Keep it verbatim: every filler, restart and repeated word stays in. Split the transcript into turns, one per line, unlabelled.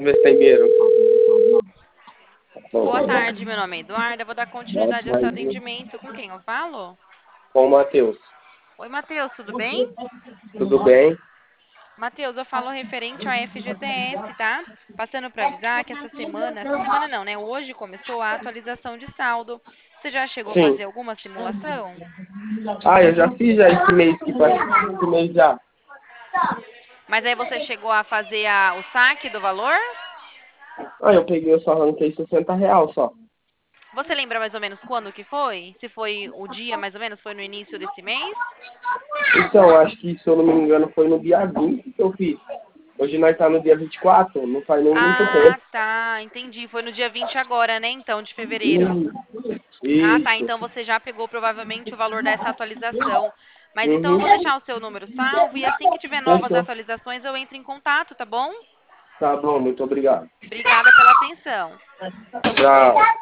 ver se tem dinheiro.
Boa tarde, meu nome é Eduarda. Vou dar continuidade ao seu atendimento. Com quem eu falo?
Com o Matheus.
Oi, Matheus, tudo bem?
Tudo bem?
Matheus, eu falo referente ao F G T S, tá? Passando para avisar que essa semana, essa semana não, né? Hoje começou a atualização de saldo. Você já chegou a
Sim.
fazer alguma simulação?
Ah, eu já fiz já esse mês que faz esse mês já.
Mas aí você chegou a fazer a- o saque do valor?
Ah, eu peguei, eu só arranquei sessenta real só.
Você lembra mais ou menos quando que foi? Se foi o dia, mais ou menos, foi no início desse mês?
Então, acho que, se eu não me engano, foi no dia vinte que eu fiz. Hoje nós tá no dia vinte e quatro, não faz nem muito
Ah,
tempo.
tá, entendi. Foi no dia vinte agora, né? Então, de fevereiro.
Hum,
Ah, tá.
isso.
Então você já pegou provavelmente o valor dessa atualização. Mas então eu
Uhum.
vou deixar o seu número salvo e assim que tiver novas
Fechou.
atualizações eu entro em contato, tá bom?
Tá bom, muito obrigado.
Obrigada pela atenção.
Tchau.